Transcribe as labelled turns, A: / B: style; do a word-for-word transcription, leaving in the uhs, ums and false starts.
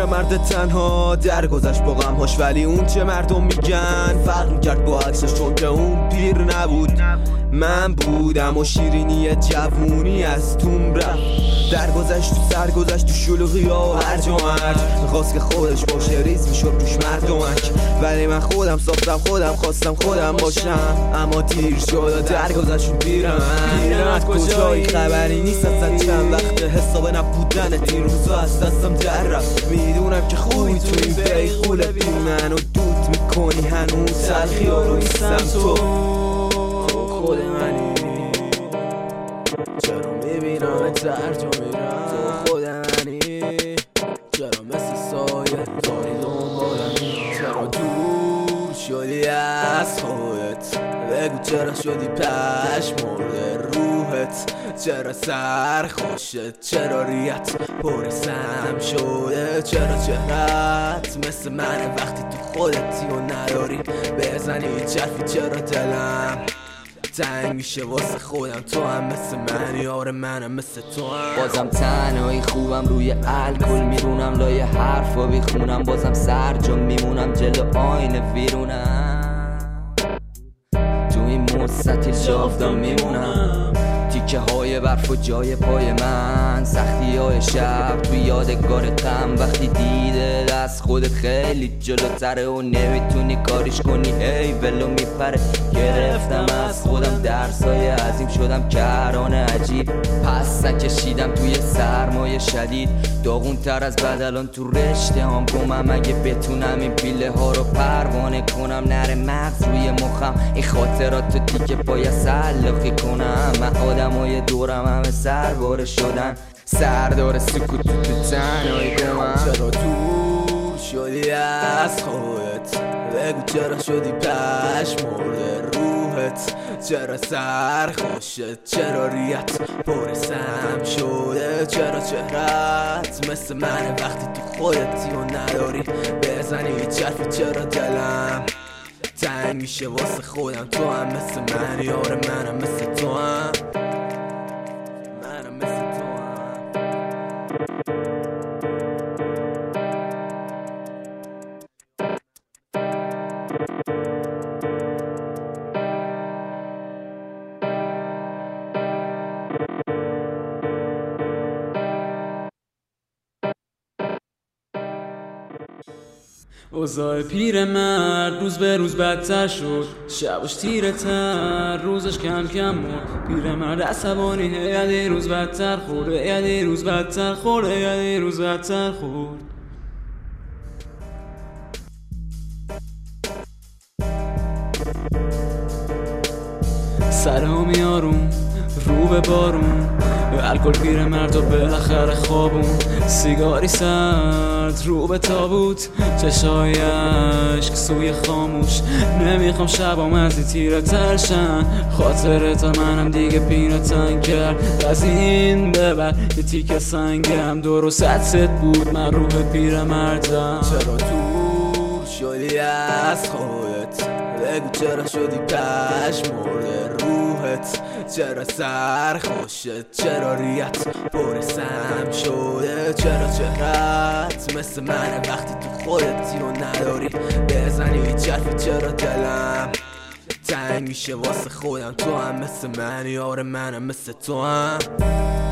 A: پیرمرد تنها درگذشت با غمهاش، ولی اون چه مردم میگن فرق میکرد با عکسش، چون که اون پیر نبود من بودم و شیرینی جوونی از توم رفت. درگذشت تو سرگذشت تو شلوغی ها و هر جا مرد میخواست که خودش باشه ریز میشد توش مردمک، ولی من خودم ساختم خودم خواستم خودم باشم، اما دیر شد درگذشت اون پیرمرد. پیرمرد کجایی خبری نیست اصلا چند وقت حساب نبودنت این روزا از دستم در رفت. میدونم که خوبی تو این بیخوله بی منو دود میکنی هنوز تلخی ها رو نیستم تو خود منی، چرا میبینم تر تو میرم تو خود منی، چرا مثل سایه داری دنبالم، چرا دور شدی از خودت، بگو چرا شدی پشمرده روحت، چرا سر خوشت، چرا ریت پر سم شده، چرا چهرت مثل منه وقتی تو خودتی و نداری بزنی چرفی، چرا دلم تنگ میشه واسه خودم، تو هم مثل منی آره منم مثل تو هم.
B: بازم تنهایی خوبم روی الکل میرونم لای حرفا بیخونم، بازم سر جا میمونم جلو آینه ویرونم، تو این مستطیل جاودان میمونم، تیکه های برف و جای پای من، سختی های شب تو یادگار غم، وقتی دیده از خودت خیلی جلوتره و نمیتونی کاریش کنی هی ولو میپره، گرفتم از خودم درسای عظیم، شدم کرانه عجیب پس نکشیدم توی سرمایه شدید، داغون تر از بدلان تو رشته هم گمم، اگه بتونم این پیله ها رو پروانه کنم نره مغز روی مخم، این خاطرات تو تیکه پای سلاخی کنم، من آدمای دورم همه سرباره شدن سردار سکوت تو تنهایی گمم،
A: چرا دور شدی از خودت، بگو چرا شدی پشمرده روحت، چرا سر خوشت، چرا ریت پر سم شده، چرا چهرت مثل منه وقتی تو خودتی و نداری بزنی چرفی، چرا دلم تنگ میشه واسه خودم، تو هم مثل منی آره منم مثل تو هم، منم مثل تو هم.
C: اوضاع پیرمرد روز به روز بدتر شد، شبش تیره تر روزش کم کم مرد، پیرمرد عصبانی یه روز بدتر خورده، یه روز بدتر خورده، یه روز بدتر خورد. سرهامی آروم رو به بارون، الکل پیرمرد و بالاخره خوابون، سیگاری سرد رو به تابوت، چشای اشک سوی خاموش، نمیخوام شبام از این تیره ترشن، خاطرت منم دیگه پینه تنگ کرد، از این ببر یه تیکه سنگم درست ست بود من روح پیرمردم،
A: چرا دور شدی از خودت، بگو چرا شدی پشمرده روحت، چرا سر خوشت، چرا ریت پر سم شده، چرا چهرت مثل منه وقتی تو خودتی و نداری بزنی چرفی، چرا دلم تنگ میشه واسه خودم، تو هم مثل منی آره منم مثل تو هم.